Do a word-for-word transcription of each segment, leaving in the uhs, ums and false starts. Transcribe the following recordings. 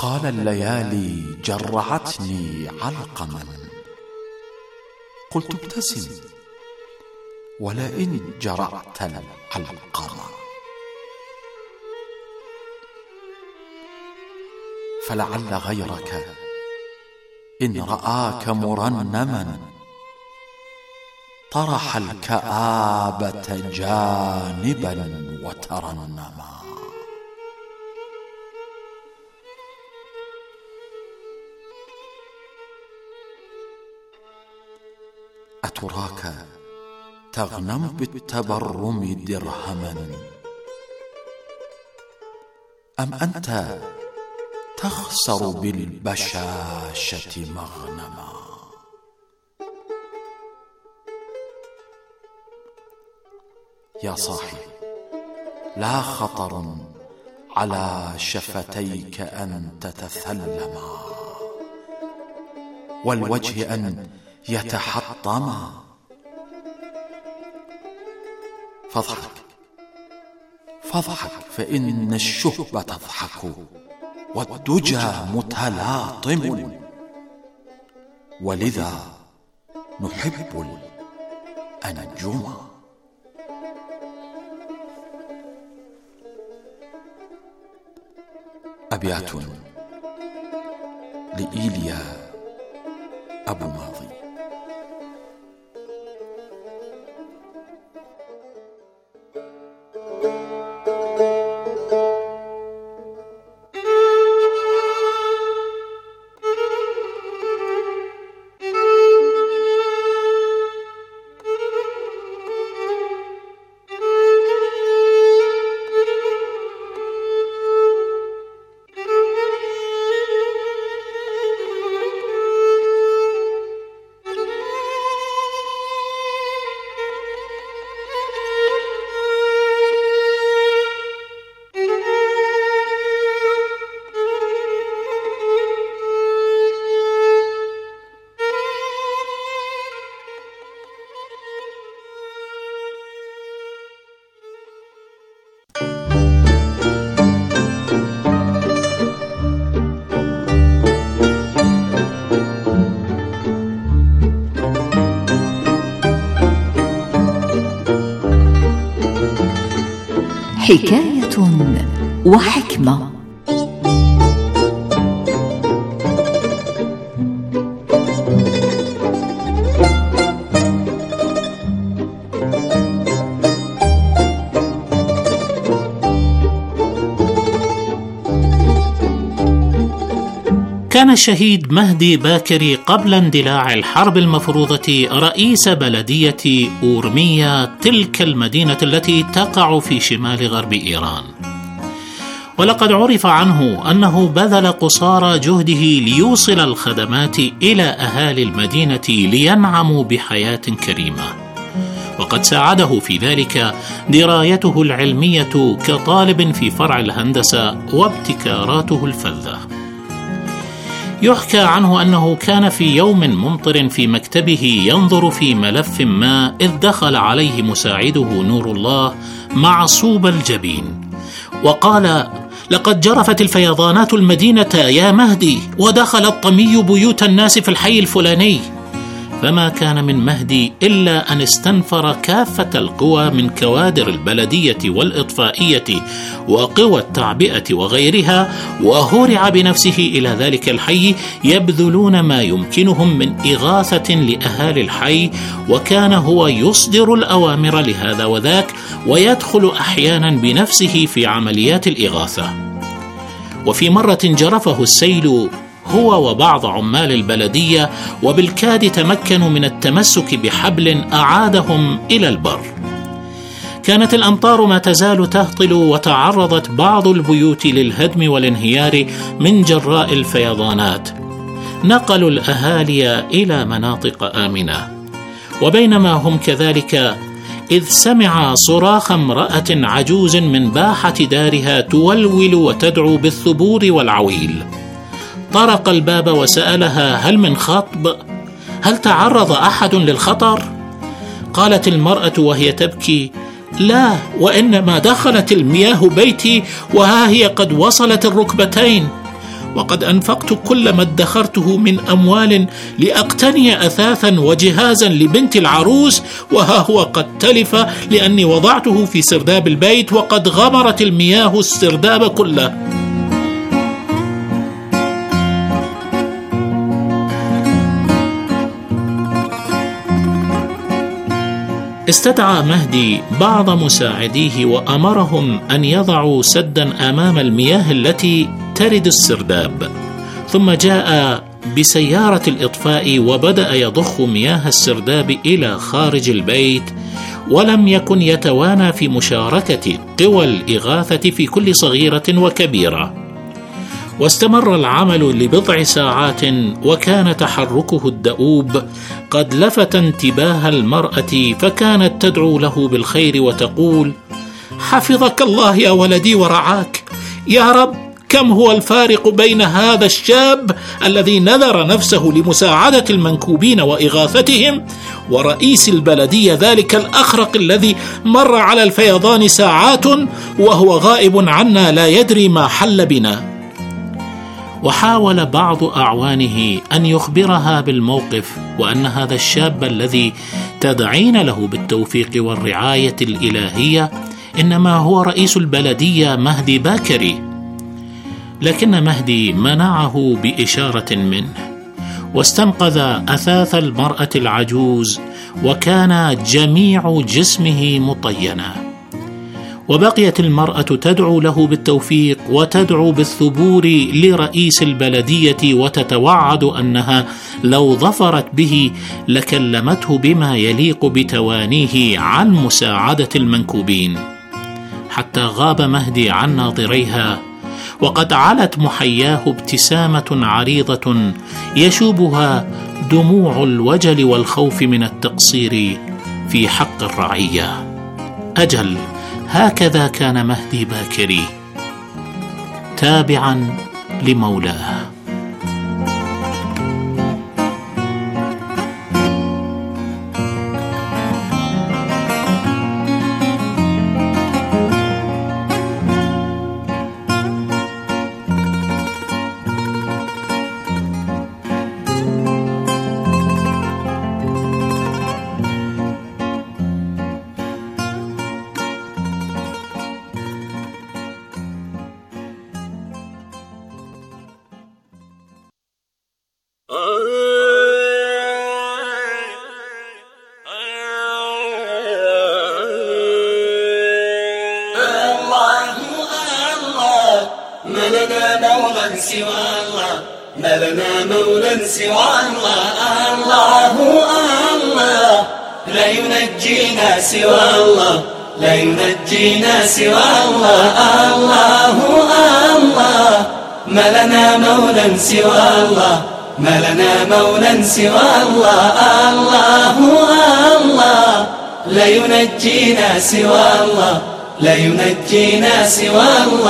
قال الليالي جرعتني علقما، قلت ابتسم ولئن جرعت العلقما، فلعل غيرك إن رآك مرنما طرح الكآبة جانبا وترنما. أتراك تغنم بالتبرم درهما، أم أنت تخسر بالبشاشة مغنما؟ يا صاحي، لا خطر على شفتيك أن تتثلما، والوجه أن يتحطما، فاضحك فاضحك فإن الشهب تضحك، والدجى متلاطم، ولذا نحب الأنجما. أبيات لإيليا أبو ماضي. حكاية وحكمة. كان الشهيد مهدي باكري قبل اندلاع الحرب المفروضة رئيس بلدية أورمية، تلك المدينة التي تقع في شمال غرب إيران، ولقد عرف عنه أنه بذل قصارى جهده ليوصل الخدمات إلى أهالي المدينة لينعموا بحياة كريمة، وقد ساعده في ذلك درايته العلمية كطالب في فرع الهندسة وابتكاراته الفذة. يحكى عنه أنه كان في يوم ممطر في مكتبه ينظر في ملف ما، إذ دخل عليه مساعده نور الله معصوب الجبين وقال: لقد جرفت الفيضانات المدينة يا مهدي، ودخل الطمي بيوت الناس في الحي الفلاني. فما كان من مهدي إلا أن استنفر كافة القوى من كوادر البلدية والإطفائية وقوى التعبئة وغيرها، وهرع بنفسه إلى ذلك الحي يبذلون ما يمكنهم من إغاثة لأهالي الحي، وكان هو يصدر الأوامر لهذا وذاك، ويدخل أحيانا بنفسه في عمليات الإغاثة. وفي مرة جرفه السيل هو وبعض عمال البلدية، وبالكاد تمكنوا من التمسك بحبل أعادهم إلى البر. كانت الأمطار ما تزال تهطل، وتعرضت بعض البيوت للهدم والانهيار من جراء الفيضانات. نقلوا الأهالي إلى مناطق آمنة، وبينما هم كذلك إذ سمع صراخ امرأة عجوز من باحة دارها تولول وتدعو بالثبور والعويل. طرق الباب وسألها: هل من خطب؟ هل تعرض أحد للخطر؟ قالت المرأة وهي تبكي: لا، وإنما دخلت المياه بيتي وها هي قد وصلت الركبتين. وقد أنفقت كل ما ادخرته من أموال لأقتني أثاثا وجهازا لبنت العروس، وها هو قد تلف لأني وضعته في سرداب البيت وقد غمرت المياه السرداب كله. استدعى مهدي بعض مساعديه وأمرهم أن يضعوا سدا أمام المياه التي ترد السرداب، ثم جاء بسيارة الإطفاء وبدأ يضخ مياه السرداب إلى خارج البيت، ولم يكن يتوانى في مشاركة قوى الإغاثة في كل صغيرة وكبيرة. واستمر العمل لبضع ساعات، وكان تحركه الدؤوب قد لفت انتباه المرأة، فكانت تدعو له بالخير وتقول: حفظك الله يا ولدي ورعاك، يا رب كم هو الفارق بين هذا الشاب الذي نذر نفسه لمساعدة المنكوبين وإغاثتهم ورئيس البلدية ذلك الأخرق الذي مر على الفيضان ساعات وهو غائب عنا لا يدري ما حل بنا. وحاول بعض أعوانه أن يخبرها بالموقف، وأن هذا الشاب الذي تدعين له بالتوفيق والرعاية الإلهية إنما هو رئيس البلدية مهدي باكري، لكن مهدي منعه بإشارة منه، واستنقذ أثاث المرأة العجوز، وكان جميع جسمه مطينا. وبقيت المرأة تدعو له بالتوفيق وتدعو بالثبور لرئيس البلدية، وتتوعد أنها لو ظفرت به لكلمته بما يليق بتوانيه عن مساعدة المنكوبين، حتى غاب مهدي عن ناظريها، وقد علت محياه ابتسامة عريضة يشوبها دموع الوجل والخوف من التقصير في حق الرعية. أجل، هكذا كان مهدي باكري تابعا لمولاه. ما لنا مولى سوى الله، الله الله لا ينجينا سوى الله، لا ينجينا سوى الله، الله الله ما لنا مولى سوى الله، ما لنا مولى سوى الله، الله الله لا ينجينا سوى الله، لا ينجينا سوى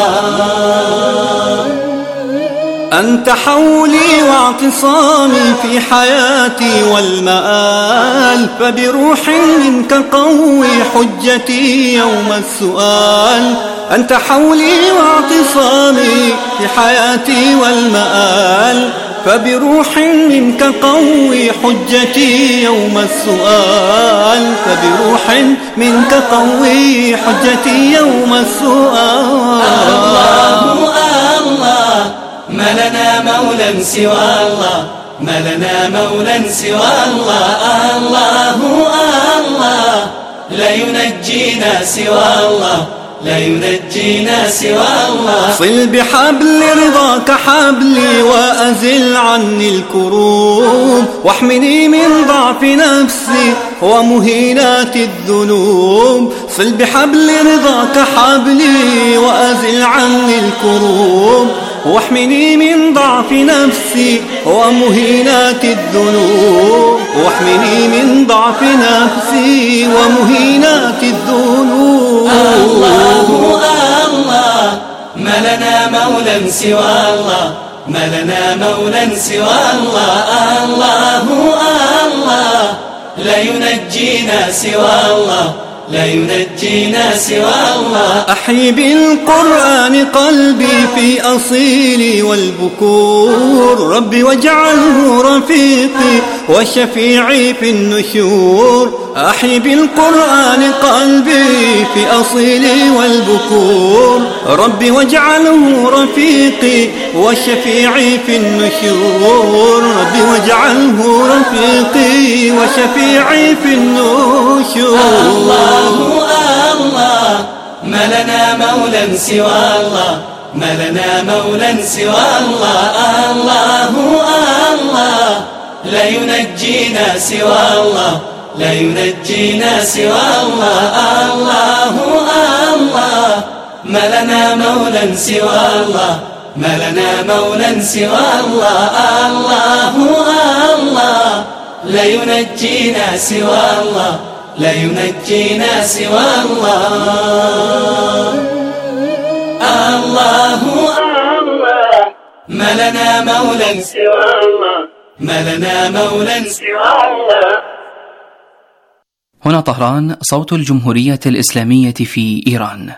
الله. أنت حولي واعتصامي في حياتي والمآل، فبروح منك قوي حجتي يوم السؤال. أنت حولي واعتصامي في حياتي والمآل، فبروح منك قوي حجتي يوم السؤال، فبروح منك قوي حجتي يوم السؤال. الله الله ما لنا مولى سوى الله، ما لنا مولى سوى الله، الله الله لا ينجينا سوى الله، لا ينجينا سوى الله. صل بحبل رضاك حبلي وأزل عني الكروب، واحمني من ضعف نفسي ومهينات الذنوب. صل بحبل رضاك حبلي وأزل عني الكروب، واحمني من ضعف نفسي ومهينات الذنوب، واحمني من ضعف نفسي ومهينات الذنوب. الله الله ما لنا مولى سوى الله، ما لنا مولى سوى الله، الله الله لا ينجينا سوى الله، لا ينجينا سوى الله. أحيي بالقرآن قلبي في أصيلي والبكور، ربي واجعله رفيقي وشفيعي في النشور. أحيي بالقرآن قلبي في أصيلي والبكور، ربي واجعله رفيقي وشفيعي في النشور. ربي واجعله رفيقي وشفيعي في النشور. الله الله ما لنا مولى سوى الله، ما لنا مولى سوى الله. الله الله لا ينجينا سوى الله، لا ينجينا سوى الله. الله الله ما لنا مولى سوى الله، ما لنا مولى سوى الله. الله الله لا ينجينا سوى الله، لا ينجينا سوى الله. الله الله ما لنا مولى سوى الله، ما لنا مولى سوى الله. هنا طهران، صوت الجمهورية الإسلامية في إيران.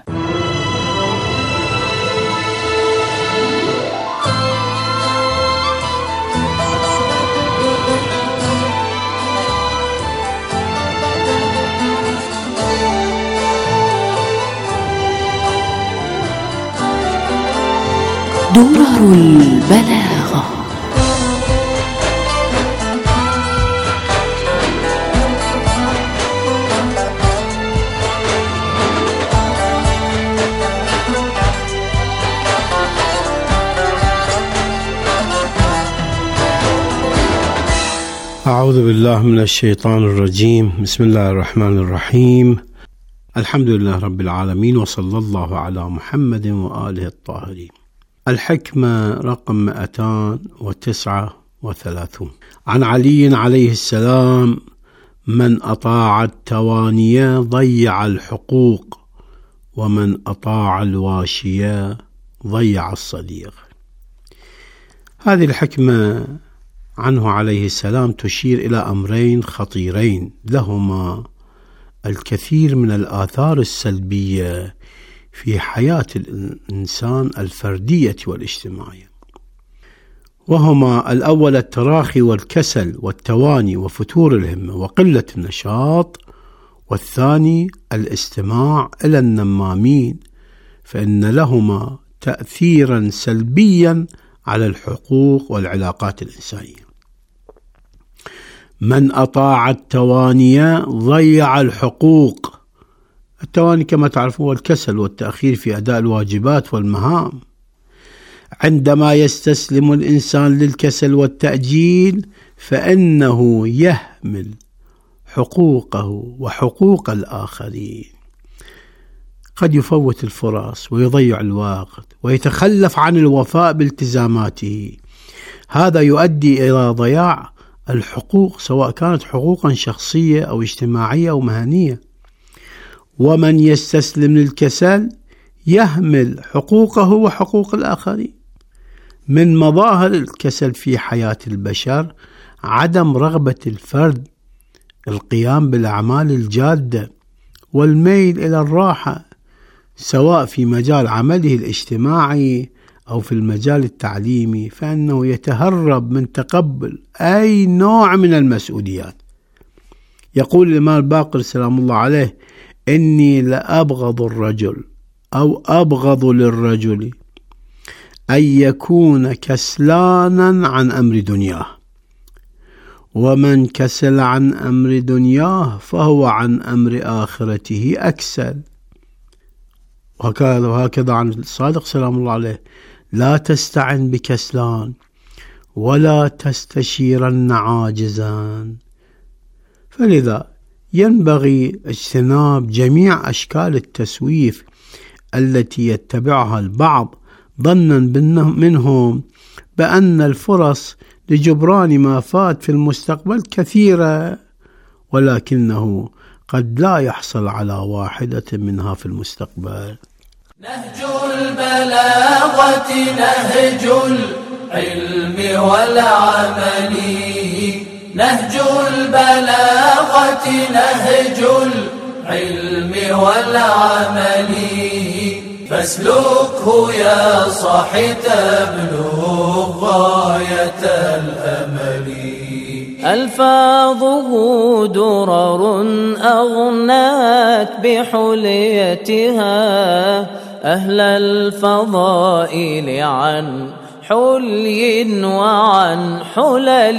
درر البلاغة. أعوذ بالله من الشيطان الرجيم. بسم الله الرحمن الرحيم. الحمد لله رب العالمين، وصلى الله على محمد وآله الطاهرين. الحكمة رقم مئتان وتسعة وثلاثون. عن علي عليه السلام: من أطاع التوانية ضيع الحقوق، ومن أطاع الواشية ضيع الصديق. هذه الحكمة عنه عليه السلام تشير إلى أمرين خطيرين لهما الكثير من الآثار السلبية في حياة الإنسان الفردية والاجتماعية، وهما: الأول التراخي والكسل والتواني وفتور الهمة وقلة النشاط، والثاني الاستماع إلى النمامين، فإن لهما تأثيرا سلبيا على الحقوق والعلاقات الإنسانية. من أطاع التوانية ضيع الحقوق. التواني كما تعرفون هو الكسل والتأخير في أداء الواجبات والمهام. عندما يستسلم الإنسان للكسل والتأجيل فإنه يهمل حقوقه وحقوق الآخرين، قد يفوت الفرص ويضيع الوقت ويتخلف عن الوفاء بالتزاماته. هذا يؤدي إلى ضياع الحقوق، سواء كانت حقوقا شخصية أو اجتماعية أو مهنية. ومن يستسلم للكسل يهمل حقوقه وحقوق الآخرين. من مظاهر الكسل في حياة البشر عدم رغبة الفرد القيام بالأعمال الجادة والميل إلى الراحة، سواء في مجال عمله الاجتماعي أو في المجال التعليمي، فإنه يتهرب من تقبل أي نوع من المسؤوليات. يقول الإمام الباقر سلام الله عليه: إني لأبغض الرجل أو أبغض للرجل أن يكون كسلانا عن أمر دنياه، ومن كسل عن أمر دنياه فهو عن أمر آخرته أكسل. وهكذا عن الصادق سلام الله عليه: لا تستعن بكسلان ولا تستشيرن عاجزا. فلذا ينبغي اجتناب جميع أشكال التسويف التي يتبعها البعض ظنا منهم بأن الفرص لجبران ما فات في المستقبل كثيرة، ولكنه قد لا يحصل على واحدة منها في المستقبل. نهج البلاغة نهج العلم والعمل، نهج البلاغة نهج العلم والعمل فاسلكه يا صاحي تبلغ غاية الأمل. ألفاظه درر أغنات بحليتها أهل الفضائل عن حلي وعن حلل.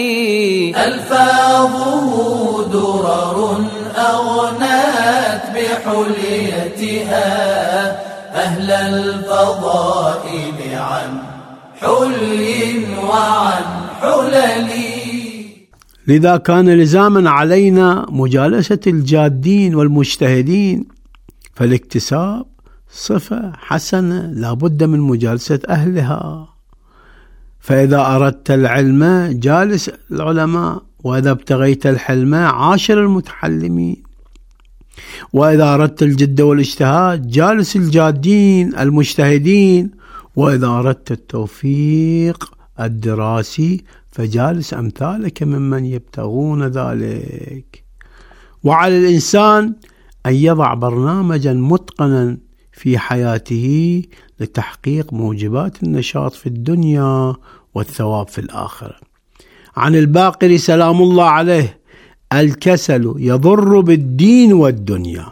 ألفاظه درر أغنات بحليتها أهل الفضائل عن حلي وعن حلل. لذا كان لزاما علينا مجالسة الجادين والمجتهدين، فالاكتساب صفة حسنة لا بد من مجالسة أهلها. فإذا أردت العلم جالس العلماء، وإذا ابتغيت الحلم عاشر المتحلمين، وإذا أردت الجد والاجتهاد جالس الجادين المجتهدين، وإذا أردت التوفيق الدراسي فجالس أمثالك ممن يبتغون ذلك. وعلى الإنسان أن يضع برنامجا متقنا في حياته لتحقيق موجبات النشاط في الدنيا والثواب في الآخرة. عن الباقر سلام الله عليه: الكسل يضر بالدين والدنيا.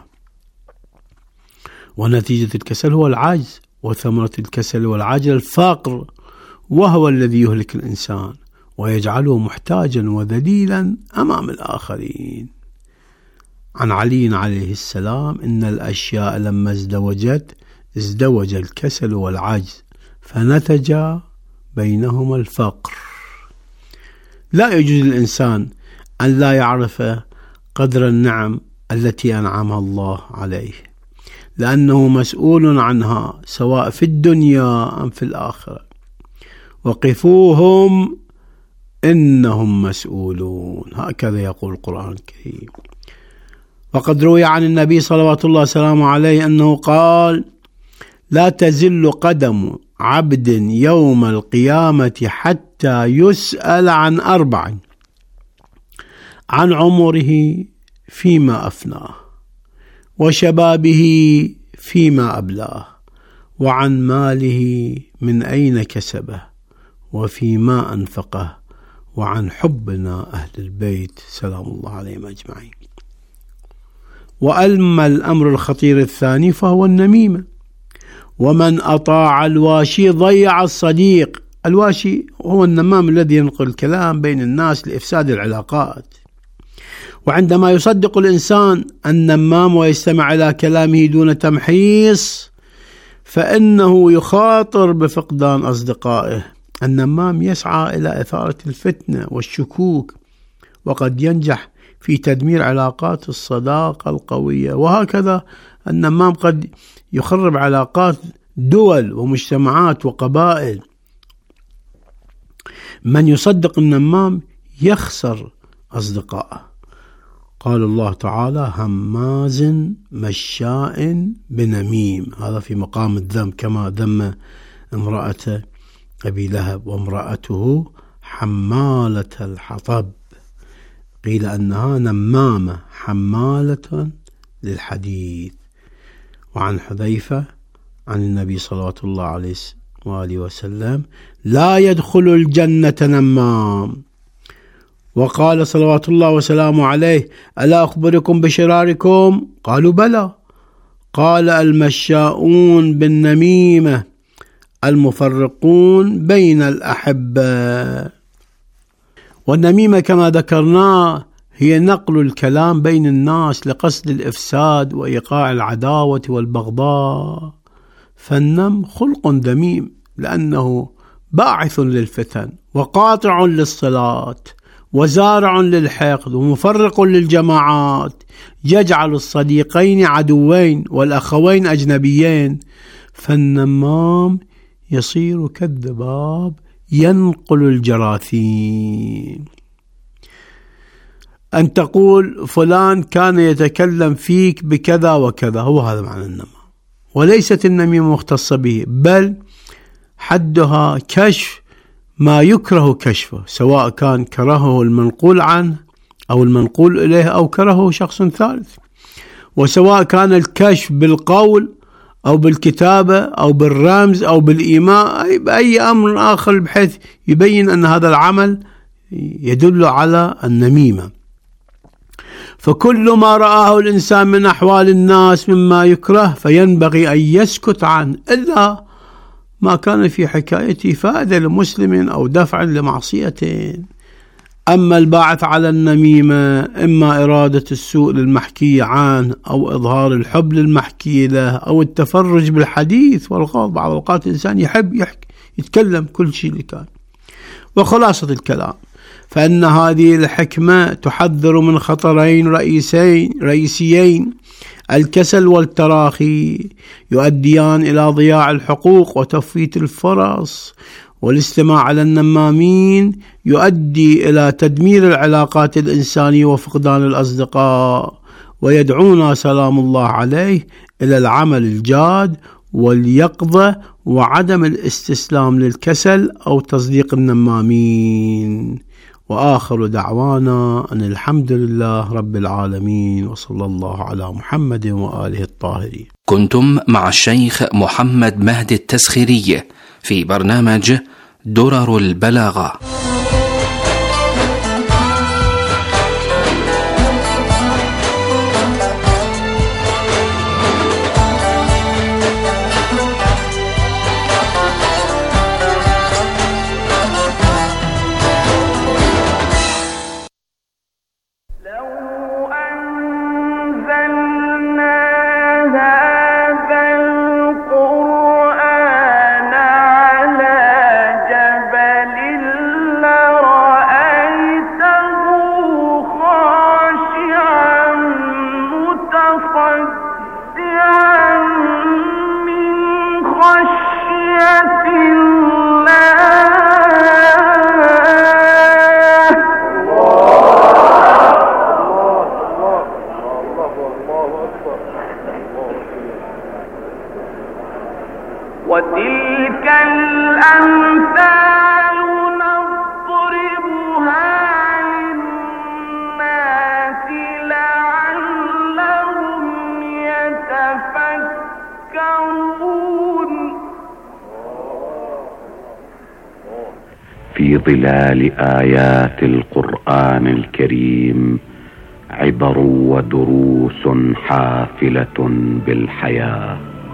ونتيجة الكسل هو العجز، وثمرة الكسل والعجز الفقر، وهو الذي يهلك الإنسان ويجعله محتاجا وذليلا أمام الآخرين. عن علي عليه السلام: إن الأشياء لما ازدوجت ازدوج الكسل والعجز فنتج بينهما الفقر. لا يجوز للإنسان أن لا يعرف قدر النعم التي أنعمها الله عليه، لأنه مسؤول عنها سواء في الدنيا أم في الآخرة. وقفوهم إنهم مسؤولون، هكذا يقول القرآن الكريم. وقد روي عن النبي صلوات الله وسلامه عليه أنه قال: لا تزل قدم عبد يوم القيامة حتى يسأل عن أربع: عن عمره فيما أفناه، وشبابه فيما أبلاه، وعن ماله من أين كسبه، وفيما أنفقه، وعن حبنا أهل البيت سلام الله عليهم أجمعين. وأما الأمر الخطير الثاني فهو النميمة. ومن أطاع الواشي ضيع الصديق. الواشي هو النمام الذي ينقل الكلام بين الناس لإفساد العلاقات. وعندما يصدق الإنسان النمام ويستمع إلى كلامه دون تمحيص فإنه يخاطر بفقدان أصدقائه. النمام يسعى إلى إثارة الفتنة والشكوك، وقد ينجح في تدمير علاقات الصداقة القوية. وهكذا النمام قد يخرب علاقات دول ومجتمعات وقبائل. من يصدق النمام يخسر أصدقائه. قال الله تعالى: هماز مشاء بنميم. هذا في مقام الذم، كما ذم امرأة أبي لهب: وامرأته حمالة الحطب. قيل أنها نمامة حمالة للحديث. وعن حذيفة عن النبي صلوات الله عليه وآله وسلم: لا يدخل الجنة نمام. وقال صلوات الله وسلامه عليه: ألا أخبركم بشراركم؟ قالوا: بلى. قال: المشاؤون بالنميمة، المفرقون بين الأحبة. والنميمة كما ذكرنا هي نقل الكلام بين الناس لقصد الإفساد وإيقاع العداوة والبغضاء. فالنم خلق ذميم، لأنه باعث للفتن وقاطع للصلاة وزارع للحقد ومفرق للجماعات، يجعل الصديقين عدوين والأخوين أجنبيين. فالنمام يصير كالذباب ينقل الجراثيم. أن تقول فلان كان يتكلم فيك بكذا وكذا، هو هذا معنى النمام. وليست النميمة مختصة به، بل حدها كشف ما يكره كشفه، سواء كان كرهه المنقول عنه أو المنقول إليه أو كرهه شخص ثالث. وسواء كان الكشف بالقول أو بالكتابة أو بالرمز أو بالإيماء أي بأي أمر آخر بحيث يبين أن هذا العمل يدل على النميمة. فكل ما رآه الإنسان من أحوال الناس مما يكره فينبغي أن يسكت عنه إلا ما كان في حكايته فائدة لمسلم أو دفع لمعصية. أما الباعث على النميمة إما إرادة السوء للمحكي عنه أو إظهار الحب للمحكي له أو التفرج بالحديث والغضب. بعض الأوقات الإنسان يحب يحكي يتكلم كل شيء اللي كان. وخلاصة الكلام فإن هذه الحكمة تحذر من خطرين رئيسين رئيسيين: الكسل والتراخي يؤديان إلى ضياع الحقوق وتفويت الفرص، والاستماع على النمامين يؤدي إلى تدمير العلاقات الإنسانية وفقدان الأصدقاء، ويدعونا سلام الله عليه إلى العمل الجاد واليقظة وعدم الاستسلام للكسل أو تصديق النمامين. وآخر دعوانا أن الحمد لله رب العالمين، وصلى الله على محمد وآله الطاهرين. كنتم مع الشيخ محمد مهدي التسخيري في برنامج درر البلاغة. وتلك الأمثال نضربها للناس لعلهم يتفكرون. في ظلال آيات القرآن الكريم عبر ودروس حافلة بالحياة.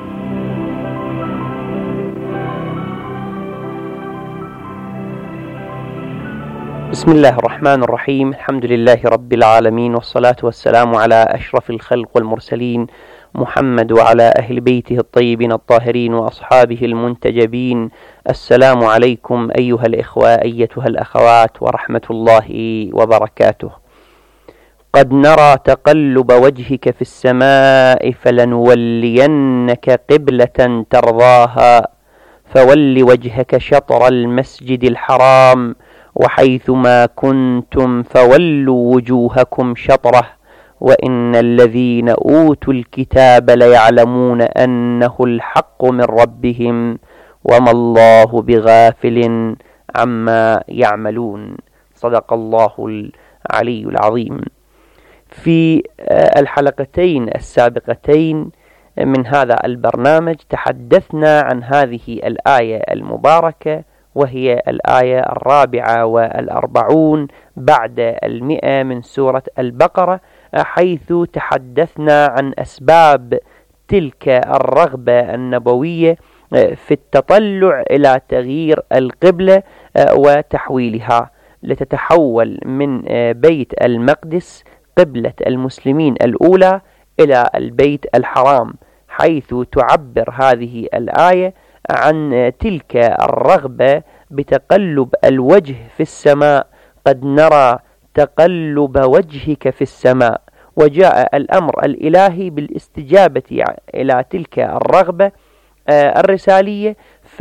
بسم الله الرحمن الرحيم. الحمد لله رب العالمين، والصلاة والسلام على أشرف الخلق والمرسلين محمد وعلى أهل بيته الطيبين الطاهرين وأصحابه المنتجبين. السلام عليكم أيها الإخوة أيتها الأخوات ورحمة الله وبركاته. قد نرى تقلب وجهك في السماء فلنولينك قبلة ترضاها فول وجهك شطر المسجد الحرام وحيثما كنتم فولوا وجوهكم شطره وإن الذين أوتوا الكتاب ليعلمون أنه الحق من ربهم وما الله بغافل عما يعملون. صدق الله العلي العظيم. في الحلقتين السابقتين من هذا البرنامج تحدثنا عن هذه الآية المباركة، وهي الآية الرابعة والأربعون بعد المئة من سورة البقرة، حيث تحدثنا عن أسباب تلك الرغبة النبوية في التطلع إلى تغيير القبلة وتحويلها لتتحول من بيت المقدس قبلة المسلمين الأولى إلى البيت الحرام، حيث تعبر هذه الآية عن تلك الرغبة بتقلب الوجه في السماء. قد نرى تقلب وجهك في السماء، وجاء الأمر الإلهي بالاستجابة إلى تلك الرغبة الرسالية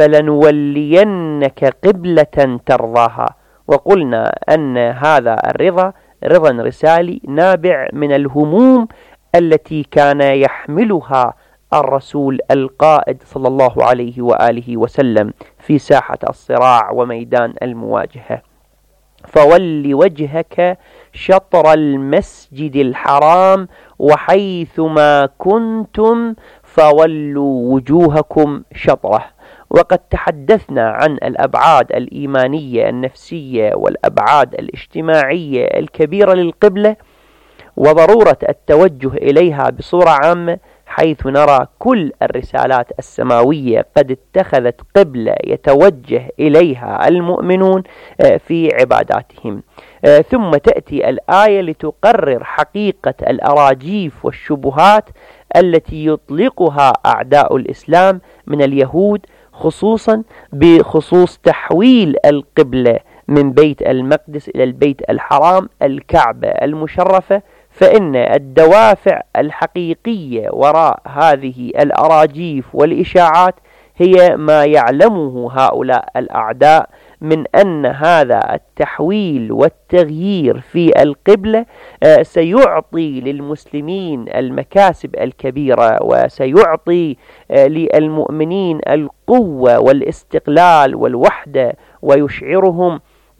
فلنولينك قبلة ترضاها. وقلنا أن هذا الرضا رضا رسالي نابع من الهموم التي كان يحملها الرسول القائد صلى الله عليه وآله وسلم في ساحة الصراع وميدان المواجهة. فول وجهك شطر المسجد الحرام وحيثما كنتم فولوا وجوهكم شطره. وقد تحدثنا عن الأبعاد الإيمانية النفسية والأبعاد الاجتماعية الكبيرة للقبلة وضرورة التوجه إليها بصورة عامة، حيث نرى كل الرسالات السماوية قد اتخذت قبلة يتوجه إليها المؤمنون في عباداتهم. ثم تأتي الآية لتقرر حقيقة الأراجيف والشبهات التي يطلقها أعداء الإسلام من اليهود، خصوصا بخصوص تحويل القبلة من بيت المقدس إلى البيت الحرام الكعبة المشرفة. فإن الدوافع الحقيقية وراء هذه الأراجيف والإشاعات هي ما يعلمه هؤلاء الأعداء من أن هذا التحويل والتغيير في القبلة سيعطي للمسلمين المكاسب الكبيرة، وسيعطي للمؤمنين القوة والاستقلال والوحدة، ويشعرهم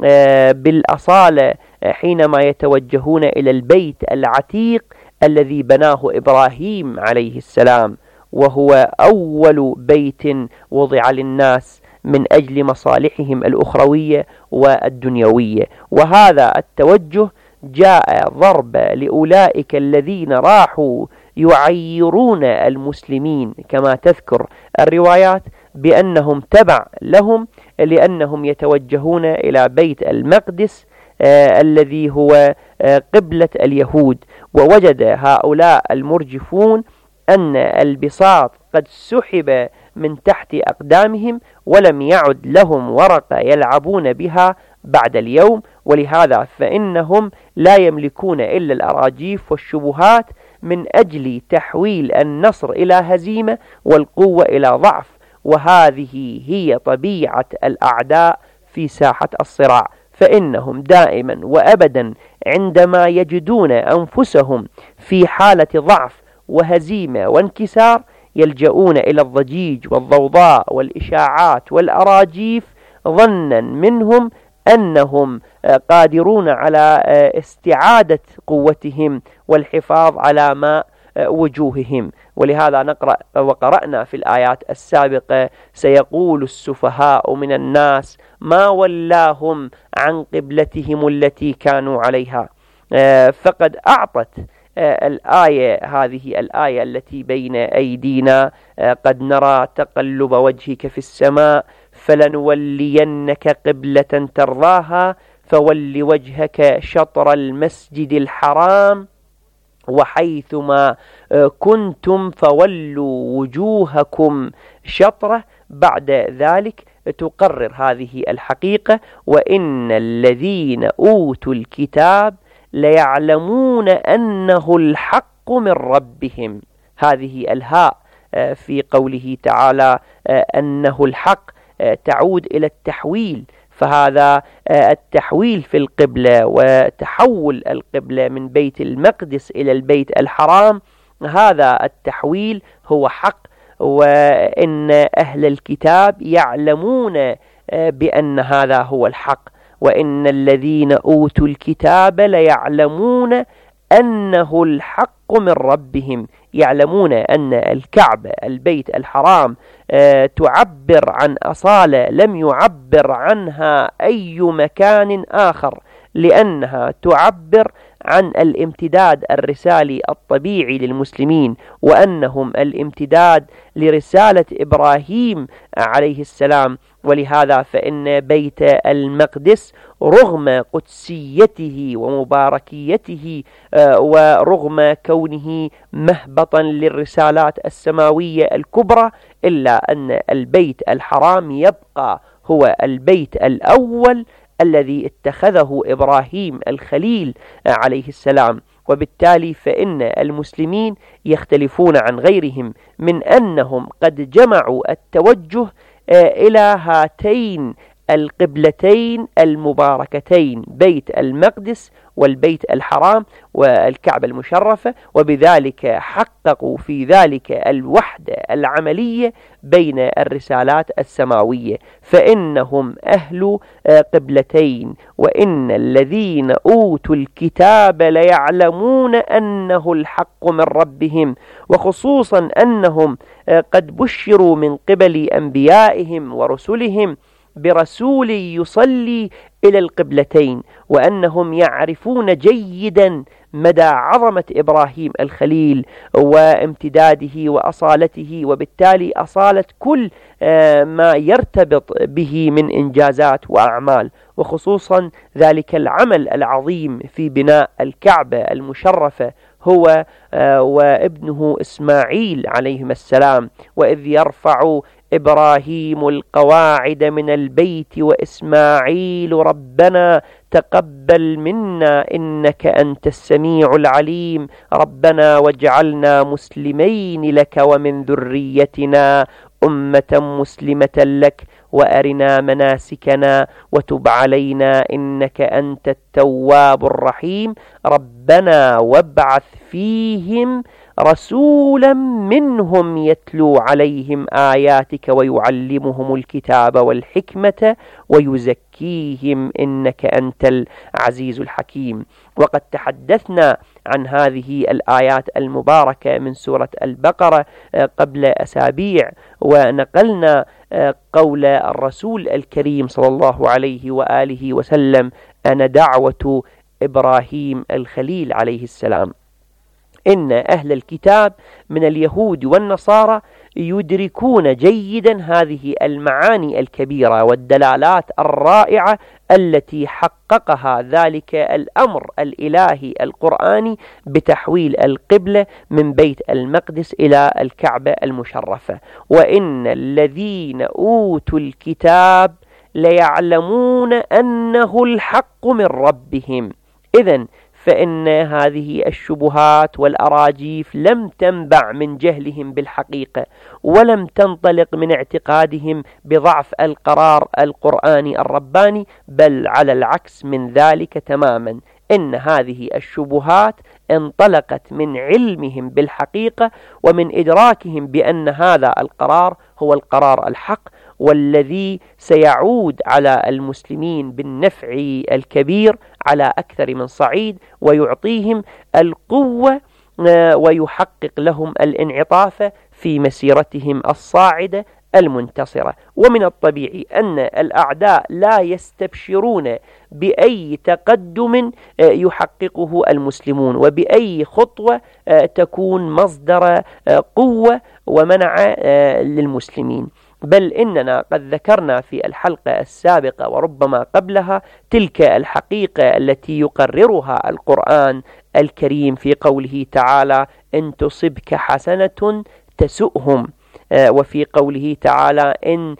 بالأصالة حينما يتوجهون إلى البيت العتيق الذي بناه إبراهيم عليه السلام، وهو أول بيت وضع للناس من أجل مصالحهم الأخروية والدنيوية. وهذا التوجه جاء ضرب لأولئك الذين راحوا يعيرون المسلمين كما تذكر الروايات بأنهم تبع لهم، لأنهم يتوجهون إلى بيت المقدس آه الذي هو آه قبلة اليهود. ووجد هؤلاء المرجفون أن البساط قد سحب من تحت أقدامهم ولم يعد لهم ورقة يلعبون بها بعد اليوم، ولهذا فإنهم لا يملكون إلا الأراجيف والشبهات من أجل تحويل النصر إلى هزيمة والقوة إلى ضعف. وهذه هي طبيعة الأعداء في ساحة الصراع، فإنهم دائما وأبدا عندما يجدون أنفسهم في حالة ضعف وهزيمة وانكسار يلجؤون إلى الضجيج والضوضاء والإشاعات والأراجيف، ظنا منهم أنهم قادرون على استعادة قوتهم والحفاظ على ماء وجوههم. ولهذا نقرأ وقرأنا في الآيات السابقة: سيقول السفهاء من الناس ما ولاهم عن قبلتهم التي كانوا عليها. فقد أعطت الآية هذه الآية التي بين أيدينا: قد نرى تقلب وجهك في السماء فلنولينك قبلة ترضاها فول وجهك شطر المسجد الحرام وحيثما كنتم فولوا وجوهكم شطره. بعد ذلك تقرر هذه الحقيقة: وإن الذين أوتوا الكتاب ليعلمون أنه الحق من ربهم. هذه الهاء في قوله تعالى أنه الحق تعود إلى التحويل، فهذا التحويل في القبلة وتحول القبلة من بيت المقدس إلى البيت الحرام، هذا التحويل هو حق، وإن أهل الكتاب يعلمون بأن هذا هو الحق. وإن الذين أوتوا الكتاب ليعلمون أنه الحق من ربهم، يعلمون أن الكعبة البيت الحرام تعبر عن أصالة لم يعبر عنها أي مكان آخر، لأنها تعبر عن الامتداد الرسالي الطبيعي للمسلمين، وأنهم الامتداد لرسالة إبراهيم عليه السلام. ولهذا فإن بيت المقدس رغم قدسيته ومباركيته ورغم كونه مهبطا للرسالات السماوية الكبرى، إلا أن البيت الحرام يبقى هو البيت الأول الذي اتخذه إبراهيم الخليل عليه السلام. وبالتالي فإن المسلمين يختلفون عن غيرهم من أنهم قد جمعوا التوجه إلى هاتين القبلتين المباركتين، بيت المقدس والبيت الحرام والكعبة المشرفة، وبذلك حققوا في ذلك الوحدة العملية بين الرسالات السماوية، فإنهم أهل قبلتين. وإن الذين أوتوا الكتاب ليعلمون أنه الحق من ربهم، وخصوصا أنهم قد بشروا من قبل أنبيائهم ورسلهم برسول يصلي إلى القبلتين، وأنهم يعرفون جيدا مدى عظمة إبراهيم الخليل وامتداده وأصالته، وبالتالي أصالة كل ما يرتبط به من إنجازات وأعمال، وخصوصا ذلك العمل العظيم في بناء الكعبة المشرفة هو وابنه إسماعيل عليهما السلام، وإذ يرفع إبراهيم القواعد من البيت وإسماعيل ربنا تقبل منا إنك أنت السميع العليم، ربنا واجعلنا مسلمين لك ومن ذريتنا أمة مسلمة لك وأرنا مناسكنا وتب علينا إنك أنت التواب الرحيم، ربنا وابعث فيهم رسولا منهم يتلو عليهم آياتك ويعلمهم الكتاب والحكمة ويزكيهم إنك أنت العزيز الحكيم. وقد تحدثنا عن هذه الآيات المباركة من سورة البقرة قبل أسابيع، ونقلنا قول الرسول الكريم صلى الله عليه وآله وسلم: أنا دعوة إبراهيم الخليل عليه السلام. إن أهل الكتاب من اليهود والنصارى يدركون جيدا هذه المعاني الكبيرة والدلالات الرائعة التي حققها ذلك الأمر الإلهي القرآني بتحويل القبلة من بيت المقدس إلى الكعبة المشرفة. وإن الذين أوتوا الكتاب ليعلمون أنه الحق من ربهم. إذن فإن هذه الشبهات والأراجيف لم تنبع من جهلهم بالحقيقة، ولم تنطلق من اعتقادهم بضعف القرار القرآني الرباني، بل على العكس من ذلك تماما. إن هذه الشبهات انطلقت من علمهم بالحقيقة ومن إدراكهم بأن هذا القرار هو القرار الحق، والذي سيعود على المسلمين بالنفع الكبير على أكثر من صعيد، ويعطيهم القوة ويحقق لهم الانعطاف في مسيرتهم الصاعدة المنتصرة. ومن الطبيعي أن الأعداء لا يستبشرون بأي تقدم يحققه المسلمون، وبأي خطوة تكون مصدر قوة ومنع للمسلمين، بل إننا قد ذكرنا في الحلقة السابقة وربما قبلها تلك الحقيقة التي يقررها القرآن الكريم في قوله تعالى: إن تصبك حسنة تسؤهم، وفي قوله تعالى: إن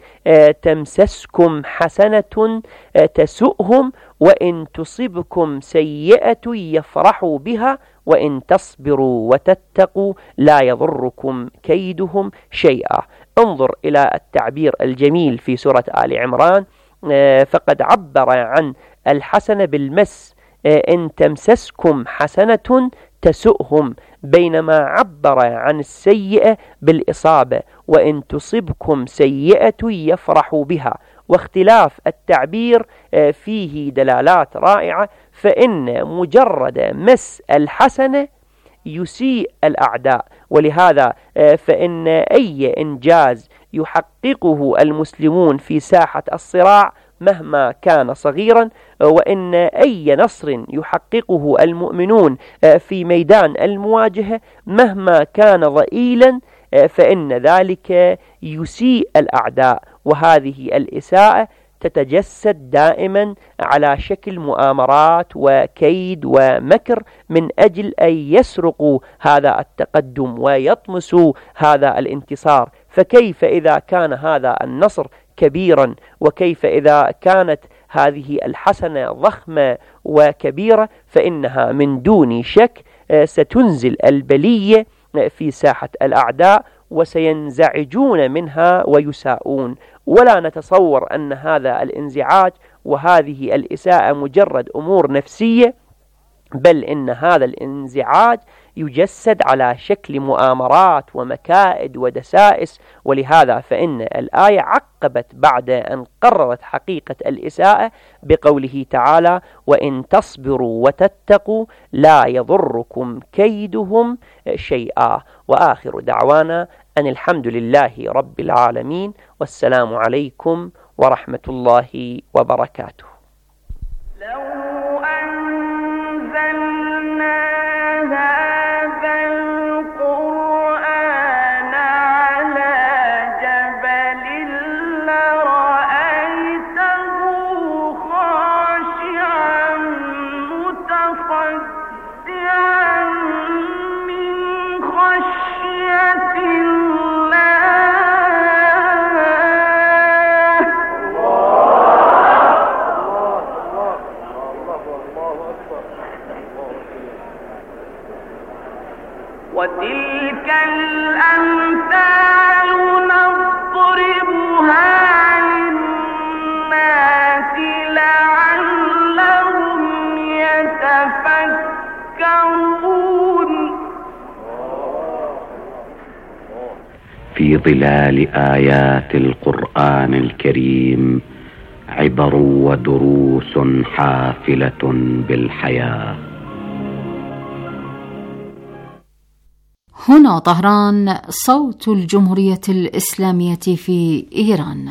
تمسسكم حسنة تسؤهم وإن تصبكم سيئة يفرحوا بها وإن تصبروا وتتقوا لا يضركم كيدهم شيئا. انظر إلى التعبير الجميل في سورة آل عمران، فقد عبر عن الحسنة بالمس: إن تمسسكم حسنة تسؤهم، بينما عبر عن السيئة بالإصابة: وإن تصبكم سيئة يفرحوا بها. واختلاف التعبير فيه دلالات رائعة، فإن مجرد مس الحسنة يسيء الأعداء، ولهذا فإن أي إنجاز يحققه المسلمون في ساحة الصراع مهما كان صغيرا، وإن أي نصر يحققه المؤمنون في ميدان المواجهة مهما كان ضئيلا، فإن ذلك يسيء الأعداء، وهذه الإساءة تتجسد دائما على شكل مؤامرات وكيد ومكر من أجل أن يسرقوا هذا التقدم ويطمسوا هذا الانتصار. فكيف إذا كان هذا النصر كبيرا، وكيف إذا كانت هذه الحسنة ضخمة وكبيرة، فإنها من دون شك ستنزل البلية في ساحة الأعداء وسينزعجون منها ويساءون، ولا نتصور أن هذا الانزعاج وهذه الإساءة مجرد أمور نفسية، بل إن هذا الانزعاج يجسد على شكل مؤامرات ومكائد ودسائس. ولهذا فإن الآية عقبت بعد أن قررت حقيقة الإساءة بقوله تعالى: وإن تصبروا وتتقوا لا يضركم كيدهم شيئا. وآخر دعوانا أن الحمد لله رب العالمين، والسلام عليكم ورحمة الله وبركاته. وتلك الأمثال نضربها للناس لعلهم يتفكرون. في ظلال آيات القرآن الكريم عبر ودروس حافلة بالحياة. هنا طهران، صوت الجمهورية الإسلامية في إيران.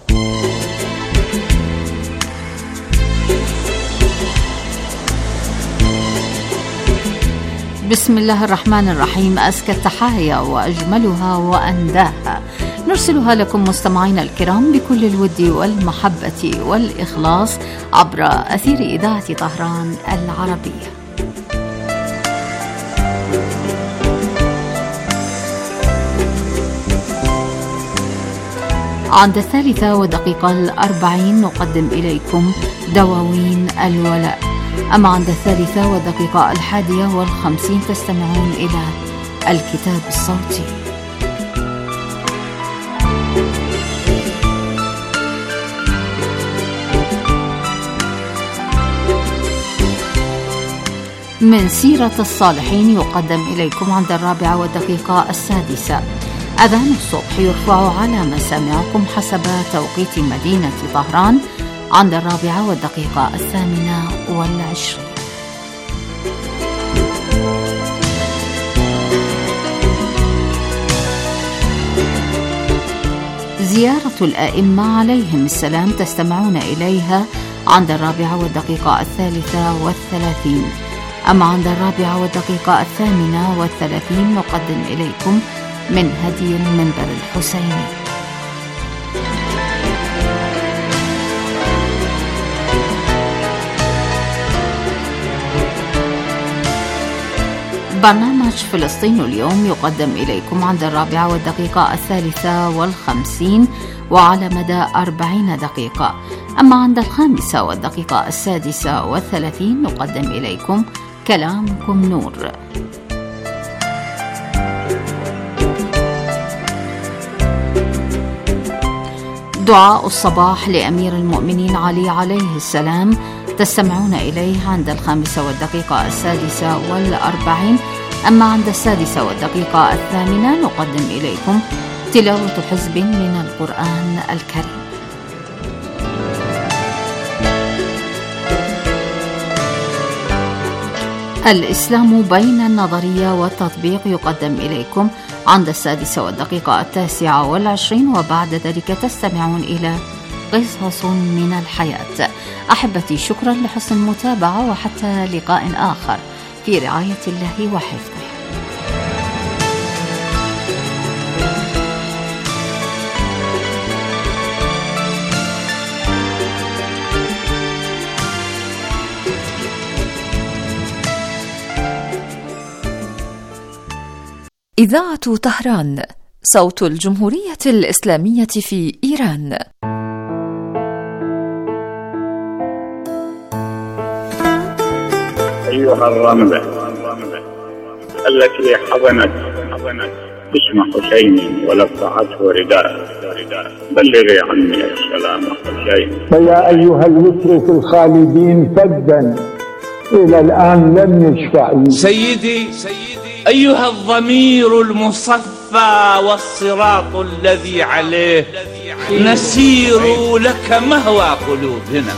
بسم الله الرحمن الرحيم. أزكى التحايا وأجملها وأنداها نرسلها لكم مستمعينا الكرام بكل الود والمحبة والإخلاص عبر أثير إذاعة طهران العربية. عند الثالثة ودقيقة الأربعين نقدم إليكم دواوين الولاء، أما عند الثالثة ودقيقة الحادية والخمسين تستمعون إلى الكتاب الصوتي. من سيرة الصالحين يقدم إليكم عند الرابعة والدقيقة السادسة. أذان الصبح يرفع على مسامعكم حسب توقيت مدينة طهران عند الرابعة والدقيقة الثامنة والعشرين. زيارة الأئمة عليهم السلام تستمعون إليها عند الرابعة والدقيقة الثالثة والثلاثين، أما عند الرابعة والدقيقة الثامنة والثلاثين نقدم إليكم من هدي المنبر الحسيني. برنامج فلسطين اليوم يقدم إليكم عند الرابعة والدقيقة الثالثة والخمسين وعلى مدى أربعين دقيقة، أما عند الخامسة والدقيقة السادسة والثلاثين نقدم إليكم كلامكم نور. دعاء الصباح لأمير المؤمنين علي عليه السلام تستمعون إليه عند الخامسة والدقيقة السادسة والأربعين، أما عند السادسة والدقيقة الثامنة نقدم إليكم تلاوة حزب من القرآن الكريم. الإسلام بين النظرية والتطبيق يقدم إليكم عند السادسة والدقيقة التاسعة والعشرين، وبعد ذلك تستمعون إلى قصص من الحياة. أحبتي، شكرا لحسن المتابعة، وحتى لقاء آخر في رعاية الله وحفظه. إذاعة طهران، صوت الجمهورية الإسلامية في إيران. أيها الرملة التي حضنت اسم حسين ولفعته رداء بلغي عني السلام حسين. فيا أيها المشرك الخالدين فدا إلى الآن لم يشفع. سيدي أيها الضمير المصفى والصراط الذي عليه نسير لك مهوى قلوبنا.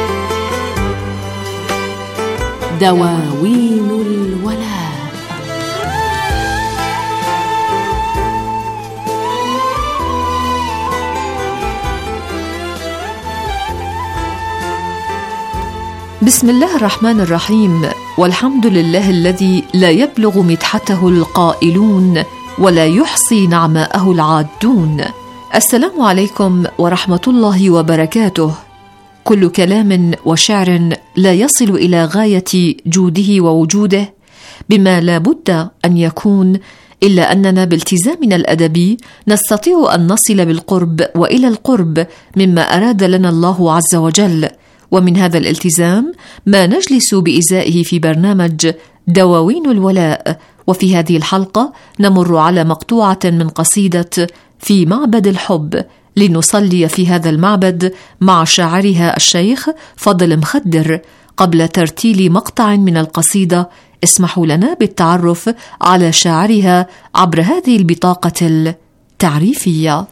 دواوين الولاء. بسم الله الرحمن الرحيم، والحمد لله الذي لا يبلغ مدحته القائلون ولا يحصي نعماءه العادون. السلام عليكم ورحمة الله وبركاته. كل كلام وشعر لا يصل إلى غاية جوده ووجوده بما لا بد أن يكون، إلا أننا بالتزامنا الأدبي نستطيع أن نصل بالقرب وإلى القرب مما أراد لنا الله عز وجل. ومن هذا الالتزام ما نجلس بإزائه في برنامج دواوين الولاء. وفي هذه الحلقة نمر على مقطوعة من قصيدة في معبد الحب، لنصلي في هذا المعبد مع شاعرها الشيخ فضل مخدر. قبل ترتيل مقطع من القصيدة اسمحوا لنا بالتعرف على شاعرها عبر هذه البطاقة التعريفية.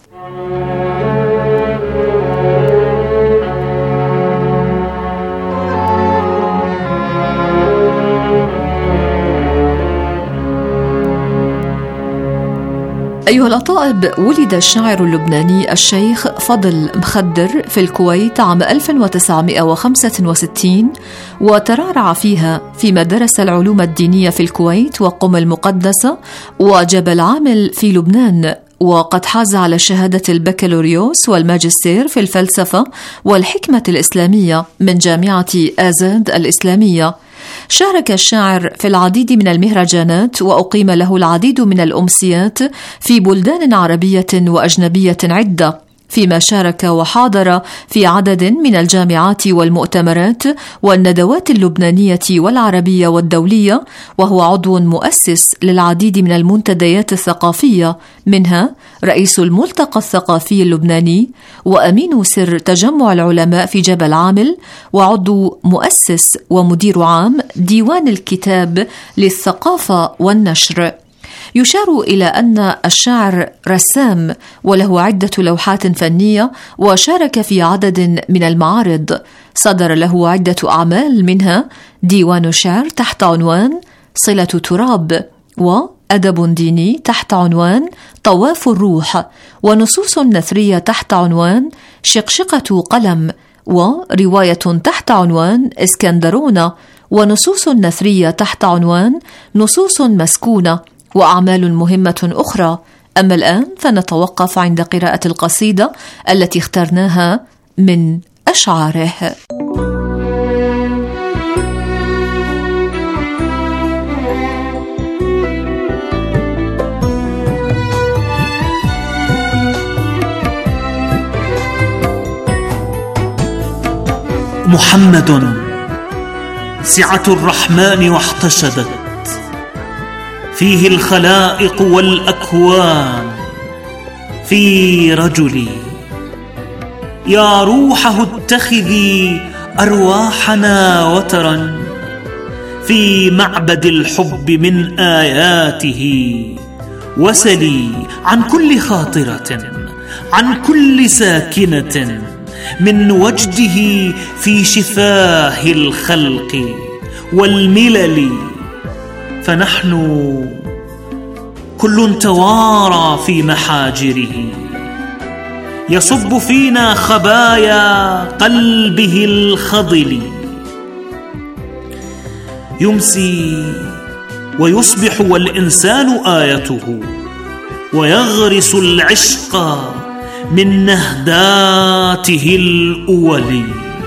أيها الأطائب، ولد الشاعر اللبناني الشيخ فضل مخدر في الكويت عام ألف وتسعمائة وخمسة وستين، وترعرع فيها فيما درس العلوم الدينية في الكويت وقم المقدسة وجبل عامل في لبنان. وقد حاز على شهادة البكالوريوس والماجستير في الفلسفة والحكمة الإسلامية من جامعة آزاد الإسلامية. شارك الشاعر في العديد من المهرجانات، وأقيم له العديد من الأمسيات في بلدان عربية وأجنبية عدة، فيما شارك وحاضر في عدد من الجامعات والمؤتمرات والندوات اللبنانية والعربية والدولية، وهو عضو مؤسس للعديد من المنتديات الثقافية، منها رئيس الملتقى الثقافي اللبناني، وأمين سر تجمع العلماء في جبل عامل، وعضو مؤسس ومدير عام ديوان الكتاب للثقافة والنشر. يشار إلى أن الشاعر رسام وله عدة لوحات فنية، وشارك في عدد من المعارض. صدر له عدة أعمال، منها ديوان شعر تحت عنوان صلة تراب، وأدب ديني تحت عنوان طواف الروح، ونصوص نثرية تحت عنوان شقشقة قلم، ورواية تحت عنوان اسكندرونة، ونصوص نثرية تحت عنوان نصوص مسكونة، وأعمال مهمة أخرى. أما الآن فنتوقف عند قراءة القصيدة التي اخترناها من أشعاره. محمد سعة الرحمن واحتشدت فيه الخلائق والأكوان، في رجلي يا روحه اتخذي أرواحنا وترا، في معبد الحب من آياته وسلي عن كل خاطرة، عن كل ساكنة، من وجده في شفاه الخلق والملل. فنحن كل توارى في محاجره، يصب فينا خبايا قلبه الخضل. يمسي ويصبح والإنسان آيته، ويغرس العشق من نهداته الأول.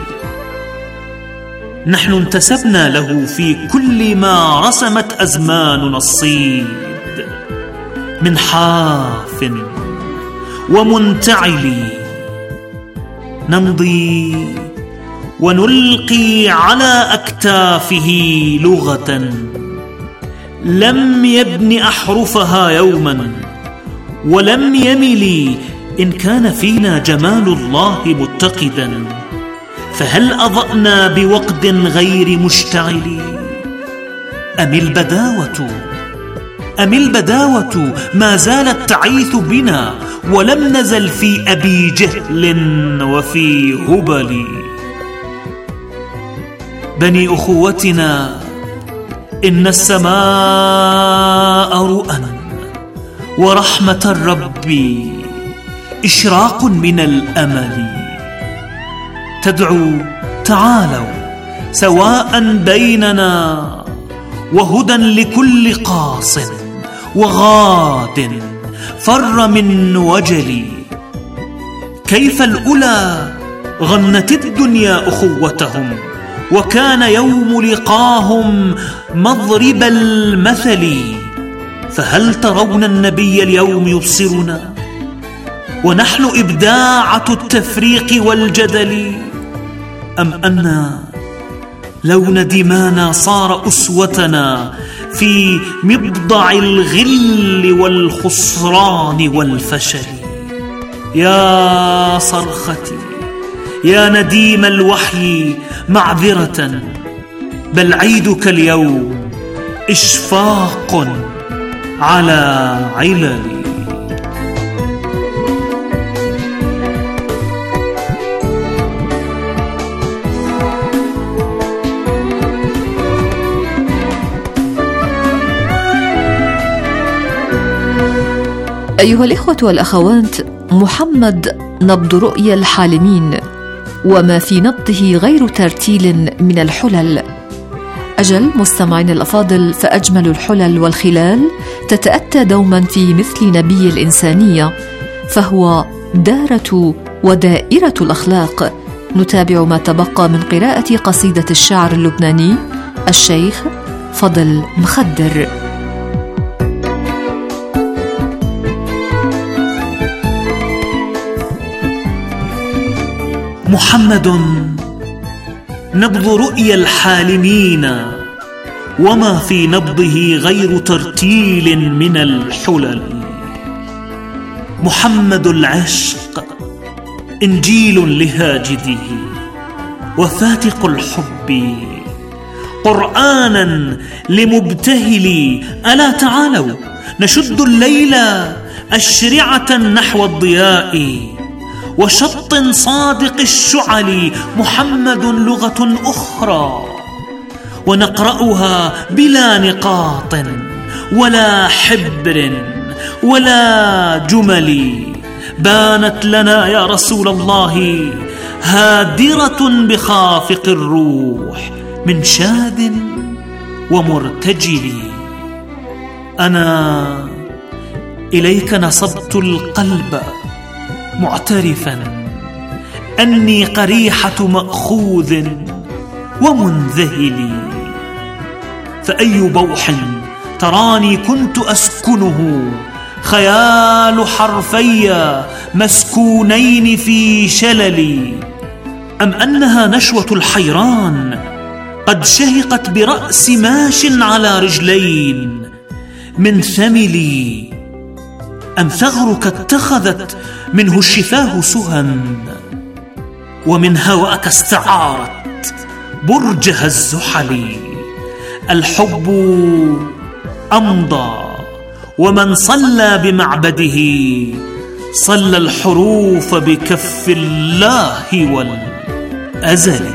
نحن انتسبنا له في كل ما رسمت أزماننا الصيد، من حاف ومنتعل. نمضي ونلقي على أكتافه لغة لم يبن أحرفها يوما، ولم يمل إن كان فينا جمال الله متقدا، فهل أضأنا بوقد غير مشتعل؟ أم البداوة أم البداوة ما زالت تعيث بنا، ولم نزل في أبي جهل وفي هبل. بني أخوتنا إن السماء رؤى ورحمة الرب إشراق من الأمل، تدعو تعالوا سواء بيننا، وهدى لكل قاص وغاد فر من وجل. كيف الأولى غنت الدنيا أخوتهم، وكان يوم لقاهم مضرب المثل. فهل ترون النبي اليوم يبصرنا، ونحن إبداعة التفريق والجدل؟ أم أن لون دمانا صار أسوتنا في مبضع الغل والخسران والفشل؟ يا صرختي يا نديم الوحي معذرة، بل عيدك اليوم إشفاق على عللي. أيها الإخوة والأخوات، محمد نبض رؤيا الحالمين، وما في نبضه غير ترتيل من الحلل. أجل مستمعين الأفاضل، فأجمل الحلل والخلال تتأتى دوما في مثل نبي الإنسانية، فهو دارة ودائرة الأخلاق. نتابع ما تبقى من قراءة قصيدة الشاعر اللبناني الشيخ فضل مخدر. محمد نبض رؤيا الحالمين، وما في نبضه غير ترتيل من الحلل. محمد العشق إنجيل لهاجده، وفاتق الحب قرآنا لمبتهلي. ألا تعالوا نشد الليل أشرعة نحو الضياء، وشط صادق الشعل محمد لغة أخرى، ونقرأها بلا نقاط ولا حبر ولا جمل. بانت لنا يا رسول الله هادرة بخافق الروح من شاد ومرتجل. أنا إليك نصبت القلب معترفا أني قريحة مأخوذ ومنذهل. فأي بوح تراني كنت أسكنه، خيال حرفي مسكونين في شللي. أم أنها نشوة الحيران قد شهقت برأس ماش على رجلين من ثملي؟ أم ثغرك اتخذت منه الشفاه سهى، ومن هواك استعارت برجها الزحل؟ الحب أمضى، ومن صلى بمعبده صلى الحروف بكف الله والأزل.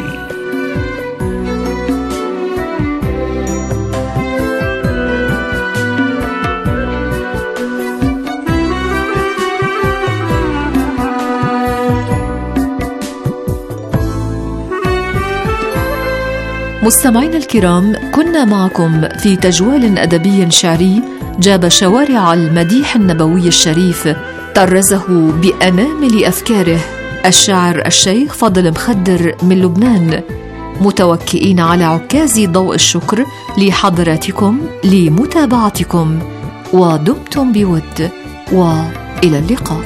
مستمعينا الكرام، كنا معكم في تجوال أدبي شعري جاب شوارع المديح النبوي الشريف، طرزه بأنامل أفكاره الشاعر الشيخ فضل مخدر من لبنان، متوكئين على عكاز ضوء الشكر لحضراتكم لمتابعتكم، ودمتم بود، وإلى اللقاء.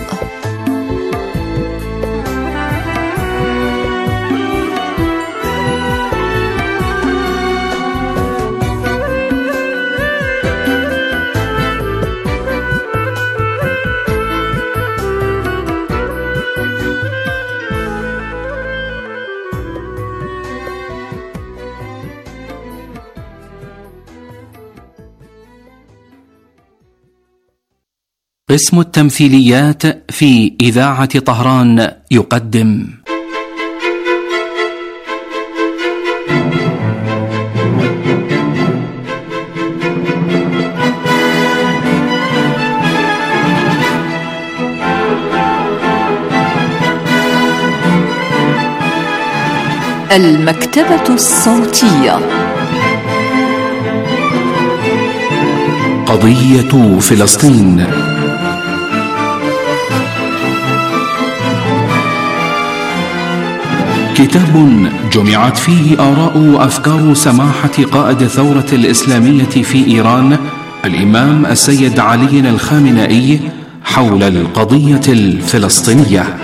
قسم التمثيليات في إذاعة طهران يقدم المكتبة الصوتية. قضية فلسطين. كتاب جمعت فيه آراء وأفكار سماحة قائد الثورة الإسلامية في إيران الإمام السيد علي الخامنئي حول القضية الفلسطينية.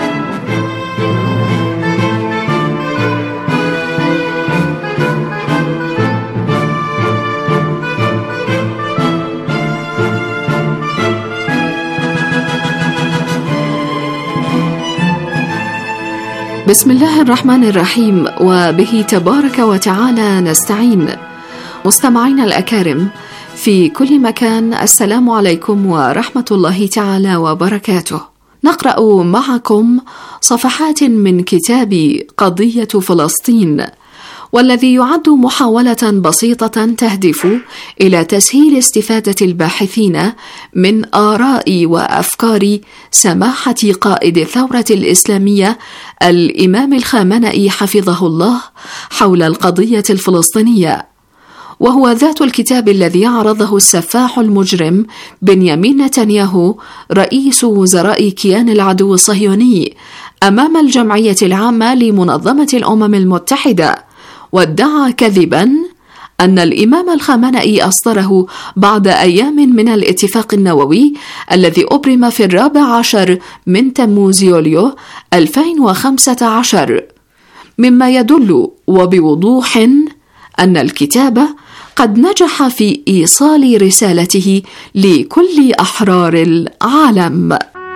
بسم الله الرحمن الرحيم، وبه تبارك وتعالى نستعين. مستمعينا الأكارم في كل مكان، السلام عليكم ورحمة الله تعالى وبركاته. نقرأ معكم صفحات من كتاب قضية فلسطين، والذي يعد محاولة بسيطة تهدف إلى تسهيل استفادة الباحثين من آراء وأفكار سماحة قائد الثورة الإسلامية الإمام الخامنئي حفظه الله حول القضية الفلسطينية، وهو ذات الكتاب الذي عرضه السفاح المجرم بنيامين نتنياهو رئيس وزراء كيان العدو الصهيوني أمام الجمعية العامة لمنظمة الأمم المتحدة، وادعى كذبا أن الإمام الخامنئي أصدره بعد أيام من الاتفاق النووي الذي أبرم في الرابع عشر من تموز يوليو ألفين وخمسة عشر، مما يدل وبوضوح أن الكتاب قد نجح في إيصال رسالته لكل أحرار العالم.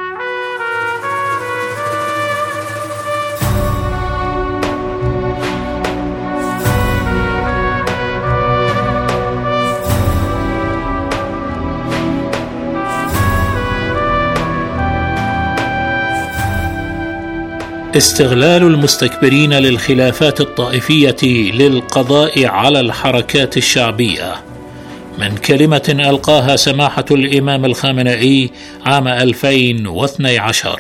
استغلال المستكبرين للخلافات الطائفية للقضاء على الحركات الشعبية، من كلمة ألقاها سماحة الإمام الخامنئي عام ألفين واثني عشر.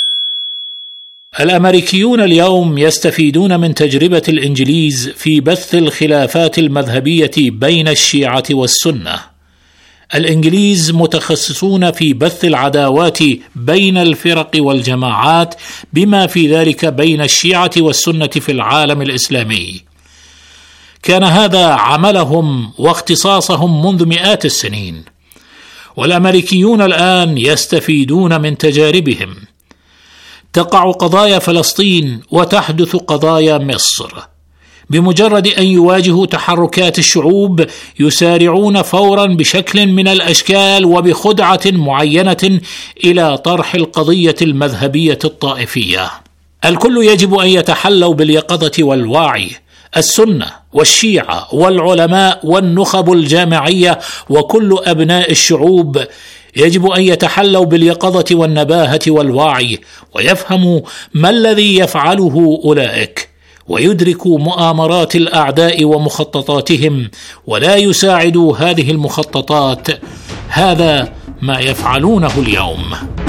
الأمريكيون اليوم يستفيدون من تجربة الإنجليز في بث الخلافات المذهبية بين الشيعة والسنة. الإنجليز متخصصون في بث العداوات بين الفرق والجماعات، بما في ذلك بين الشيعة والسنة في العالم الإسلامي. كان هذا عملهم واختصاصهم منذ مئات السنين، والأمريكيون الآن يستفيدون من تجاربهم. تقع قضايا فلسطين وتحدث قضايا مصر. بمجرد أن يواجهوا تحركات الشعوب يسارعون فورا بشكل من الأشكال وبخدعة معينة إلى طرح القضية المذهبية الطائفية. الكل يجب أن يتحلوا باليقظة والوعي، السنة والشيعة والعلماء والنخب الجامعية وكل أبناء الشعوب يجب أن يتحلوا باليقظة والنباهة والوعي، ويفهموا ما الذي يفعله أولئك، ويدركوا مؤامرات الأعداء ومخططاتهم، ولا يساعدوا هذه المخططات. هذا ما يفعلونه اليوم.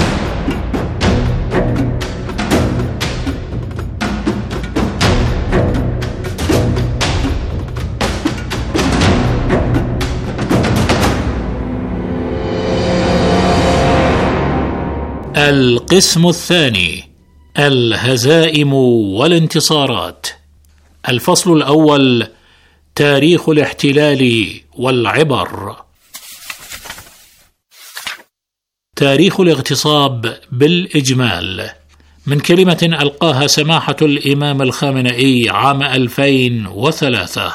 القسم الثاني: الهزائم والانتصارات. الفصل الأول: تاريخ الاحتلال والعبر. تاريخ الاغتصاب بالإجمال، من كلمة ألقاها سماحة الإمام الخامنئي عام ألفين وثلاثة.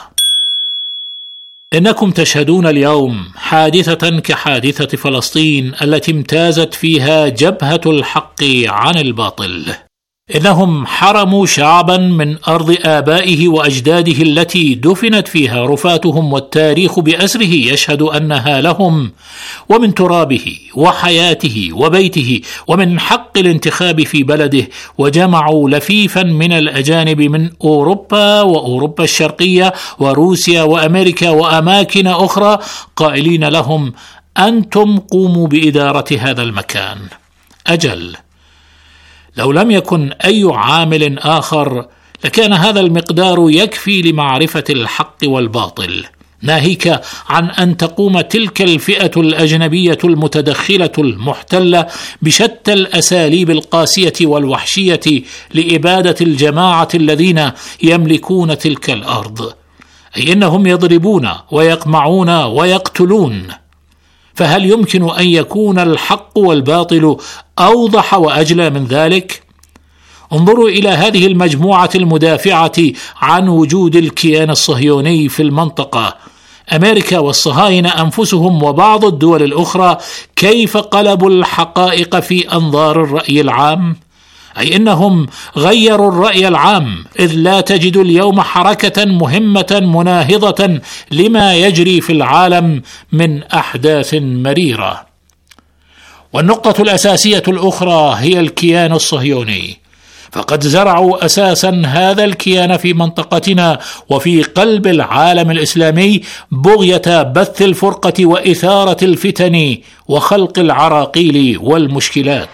إنكم تشهدون اليوم حادثة كحادثة فلسطين التي امتازت فيها جبهة الحق عن الباطل. إنهم حرموا شعبا من أرض آبائه وأجداده التي دفنت فيها رفاتهم، والتاريخ بأسره يشهد أنها لهم، ومن ترابه وحياته وبيته ومن حق الانتخاب في بلده، وجمعوا لفيفا من الأجانب من أوروبا وأوروبا الشرقية وروسيا وأمريكا وأماكن أخرى، قائلين لهم: أنتم قوموا بإدارة هذا المكان. أجل، لو لم يكن أي عامل آخر لكان هذا المقدار يكفي لمعرفة الحق والباطل، ناهيك عن أن تقوم تلك الفئة الأجنبية المتدخلة المحتلة بشتى الأساليب القاسية والوحشية لإبادة الجماعة الذين يملكون تلك الأرض، أي إنهم يضربون ويقمعون ويقتلون. فهل يمكن أن يكون الحق والباطل أوضح وأجلى من ذلك؟ انظروا إلى هذه المجموعة المدافعة عن وجود الكيان الصهيوني في المنطقة، أمريكا والصهاينة أنفسهم وبعض الدول الأخرى، كيف قلبوا الحقائق في أنظار الرأي العام، أي إنهم غيروا الرأي العام، إذ لا تجد اليوم حركة مهمة مناهضة لما يجري في العالم من أحداث مريرة. والنقطة الأساسية الأخرى هي الكيان الصهيوني، فقد زرعوا أساسا هذا الكيان في منطقتنا وفي قلب العالم الإسلامي بغية بث الفرقة وإثارة الفتن وخلق العراقيل والمشكلات.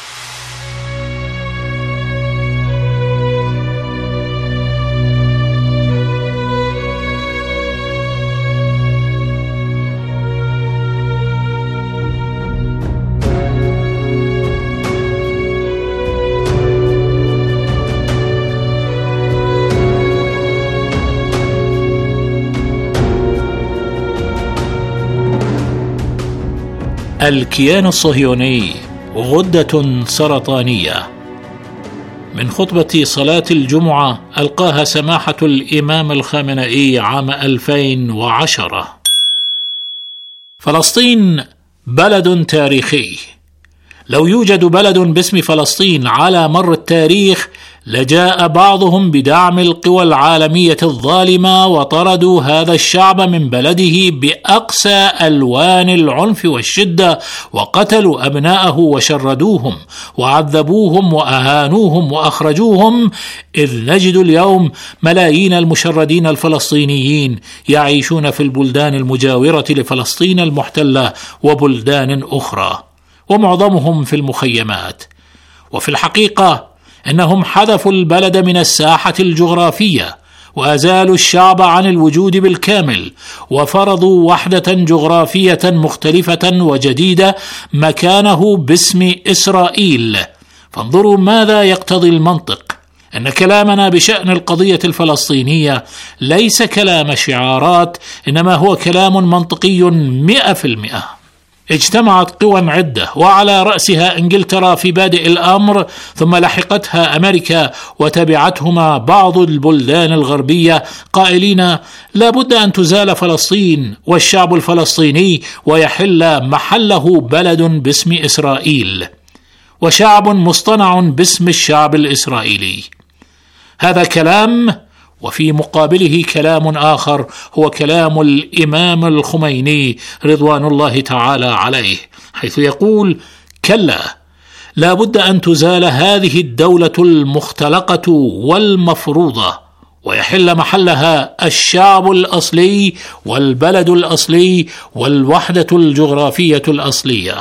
الكيان الصهيوني غدة سرطانية. من خطبة صلاة الجمعة ألقاها سماحة الإمام الخامنئي عام ألفين وعشرة: فلسطين بلد تاريخي. لو يوجد بلد باسم فلسطين على مر التاريخ لجاء بعضهم بدعم القوى العالمية الظالمة وطردوا هذا الشعب من بلده بأقسى ألوان العنف والشدة، وقتلوا أبناءه وشردوهم وعذبوهم وأهانوهم وأخرجوهم، إذ نجد اليوم ملايين المشردين الفلسطينيين يعيشون في البلدان المجاورة لفلسطين المحتلة وبلدان أخرى، ومعظمهم في المخيمات. وفي الحقيقة إنهم حذفوا البلد من الساحة الجغرافية وأزالوا الشعب عن الوجود بالكامل، وفرضوا وحدة جغرافية مختلفة وجديدة مكانه باسم إسرائيل. فانظروا ماذا يقتضي المنطق، أن كلامنا بشأن القضية الفلسطينية ليس كلام شعارات، إنما هو كلام منطقي مئة في المئة. اجتمعت قوى عدة وعلى رأسها إنجلترا في بادئ الأمر، ثم لحقتها أمريكا وتبعتهما بعض البلدان الغربية، قائلين لا بد أن تزال فلسطين والشعب الفلسطيني ويحل محله بلد باسم إسرائيل، وشعب مصطنع باسم الشعب الإسرائيلي. هذا كلام، وفي مقابله كلام آخر هو كلام الإمام الخميني رضوان الله تعالى عليه، حيث يقول: كلا، لا بد أن تزال هذه الدولة المختلقة والمفروضة ويحل محلها الشعب الأصلي والبلد الأصلي والوحدة الجغرافية الأصلية.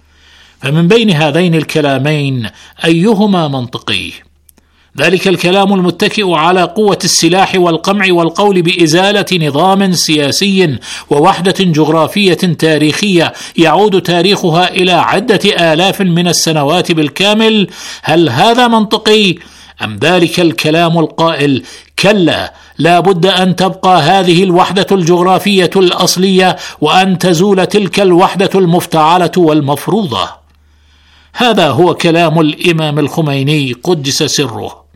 فمن بين هذين الكلامين أيهما منطقي؟ ذلك الكلام المتكئ على قوة السلاح والقمع والقول بإزالة نظام سياسي ووحدة جغرافية تاريخية يعود تاريخها إلى عدة آلاف من السنوات بالكامل، هل هذا منطقي؟ أم ذلك الكلام القائل: كلا، لا بد أن تبقى هذه الوحدة الجغرافية الأصلية وأن تزول تلك الوحدة المفتعلة والمفروضة؟ هذا هو كلام الإمام الخميني قدس سره،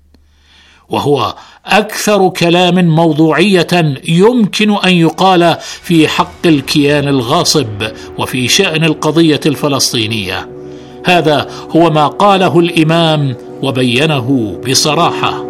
وهو أكثر كلام موضوعية يمكن أن يقال في حق الكيان الغاصب وفي شأن القضية الفلسطينية. هذا هو ما قاله الإمام وبينه بصراحة: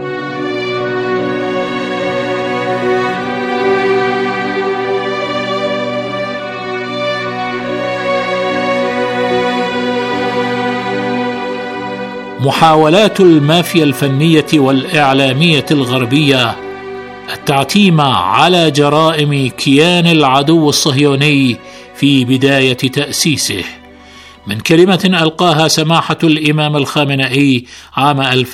محاولات المافيا الفنية والإعلامية الغربية التعتيم على جرائم كيان العدو الصهيوني في بداية تأسيسه، من كلمة ألقاها سماحة الإمام الخامنئي عام ألفين